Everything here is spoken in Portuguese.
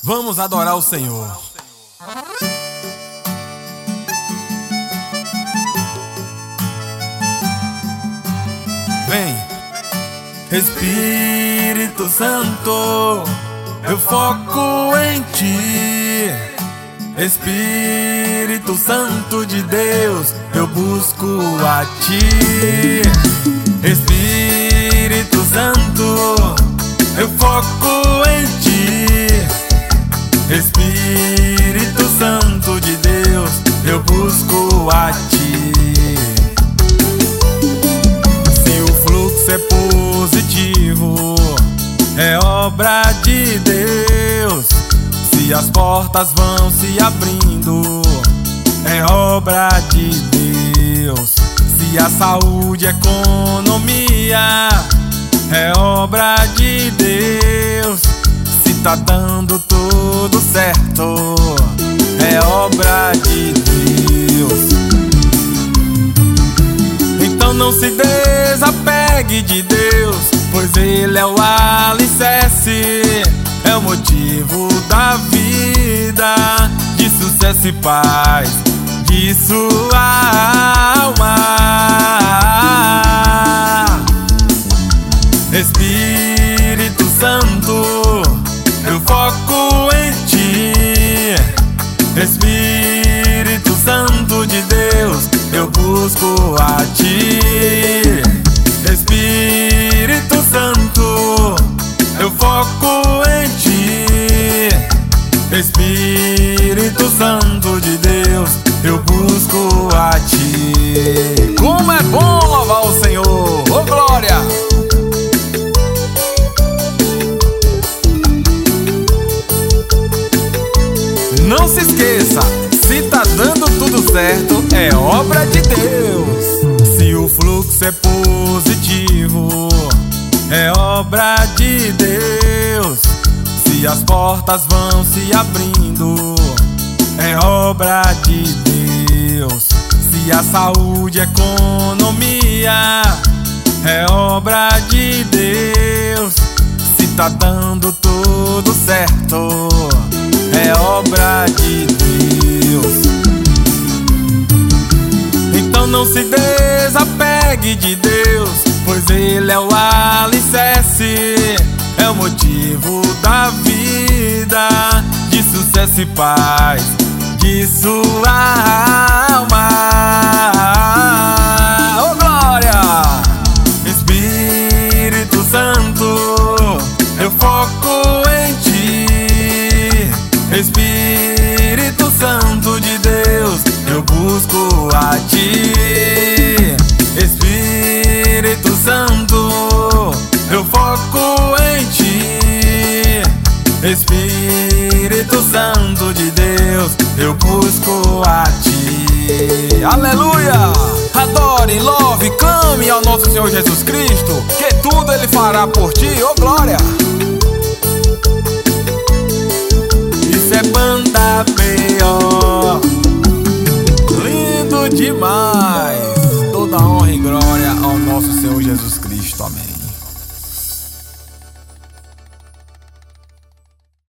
Vamos adorar o Senhor. Vem, Espírito Santo, eu foco em Ti. Espírito Santo de Deus, eu busco a Ti. Espírito Santo, eu foco em Ti. Espírito Santo de Deus, eu busco a Ti. Se o fluxo é positivo, é obra de Deus. Se as portas vão se abrindo, é obra de Deus. Se a saúde é economia, é obra de Deus. Se tá dando tudo certo, é obra de Deus. Então não se desapegue de Deus, pois Ele é o alicerce, é o motivo da vida, de sucesso e paz de sua alma. Espírito Santo, eu foco em Ti. Espírito Santo de Deus, eu busco a Ti. Espírito Santo, eu foco em Ti. Espírito Santo de Deus, eu busco a Ti. Como é bom louvar o Senhor, ô glória! Não se esqueça, se tá dando tudo certo, é obra de Deus. Se o fluxo é positivo, é obra de Deus. Se as portas vão se abrindo, é obra de Deus. Se a saúde é economia, é obra de Deus. Se tá dando tudo certo, é obra de Deus. Então não se desapegue de Deus, pois Ele é o alicerce, é o motivo da vida, de sucesso e paz de sua alma. Oh glória! Espírito Santo, eu foco em Ti. Espírito Santo de Deus, eu busco a Ti. Espírito Santo, eu foco em Ti. Espírito Santo de Deus, eu busco a Ti. Aleluia! Adore, louve, clame ao nosso Senhor Jesus Cristo, que tudo Ele fará por ti, ô glória! Isso é banda B.O. Lindo demais.